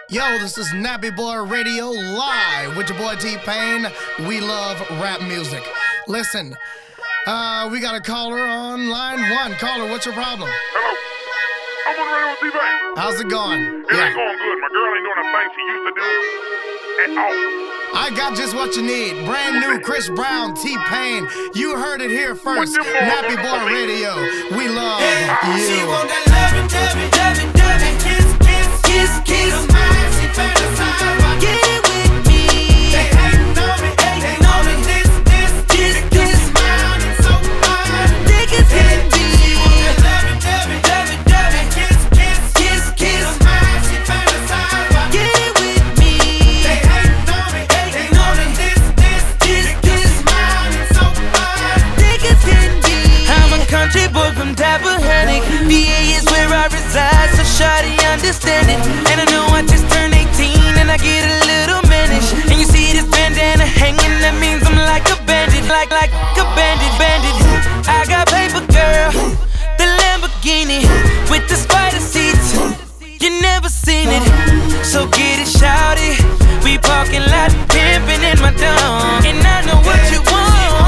Yo, this is Nappy Boy Radio live with your boy T-Pain. We love rap music. Listen, we got a caller on line one. Caller, what's your problem? Hello. I'm on the radio with T-Pain. How's it going? It ain't going good. My girl ain't doing the thing she used to do at all. I got just what you need. Brand new Chris Brown, T-Pain. You heard it here first. Nappy Boy Radio. We love you. She want that loving, kiss, kiss, kiss. Her mind, she fantasize about getting with me. They hating on me, this, kiss, smile, it's so fine. Niggas hit me. She want that loving, kiss, kiss. Her mind, she fantasize about getting with me. They hating on me, this, kiss, smile, it's so fine. Niggas hit me. I'm a country boy from Tappahannock. VA is where I reside, so shawty understand it. And I know I just turned 18 and I get a little mannish. And you see this bandana hanging, that means I'm like a bandit, like a bandit. I got paper, girl, the Lamborghini with the spider seats. You never seen it, so get it, shawty. We parking lot pimping in my dome, and I know what you want.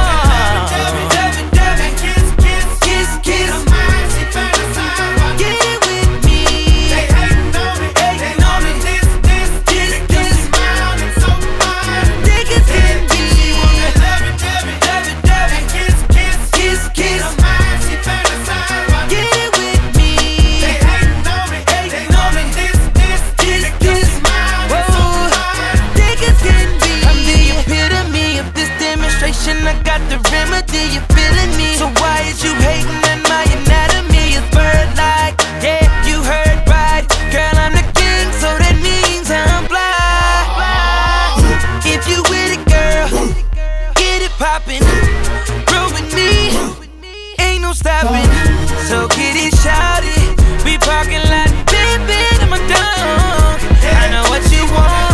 I got the remedy, you feeling me? So why is you hating on my anatomy? It's bird-like, yeah, you heard right. Girl, I'm the king, so that means I'm fly. If you with it, girl, get it poppin'. Roll with me, ain't no stopping. So get it shouted, we parking lot, pimpin' in my dunk. I know what you want.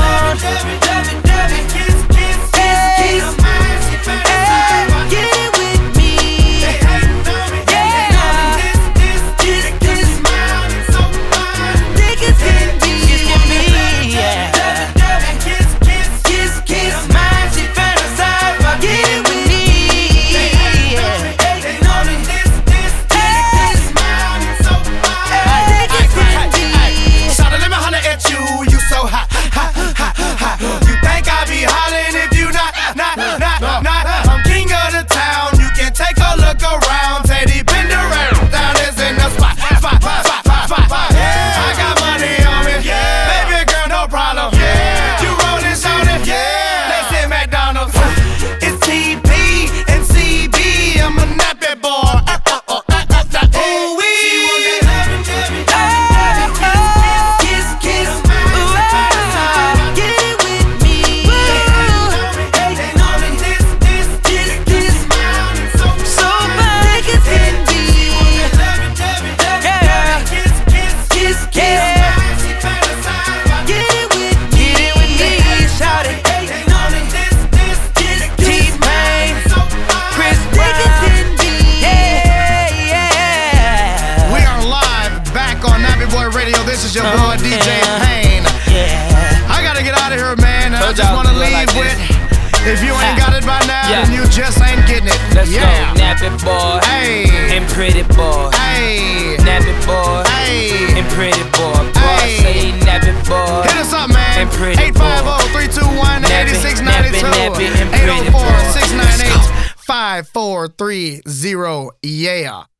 This is your boy DJ Pain. I gotta get out of here, man. I just wanna leave with, if you ain't got it by now, then you just ain't getting it. Let's go, Nappy Boy, hey, and Pretty Boy, hey, Nappy Boy, hey, and Pretty Boy. Boy, say Nappy Boy. Hit us up, man. And Pretty 850-321-8692. 804-698-5430. Yeah.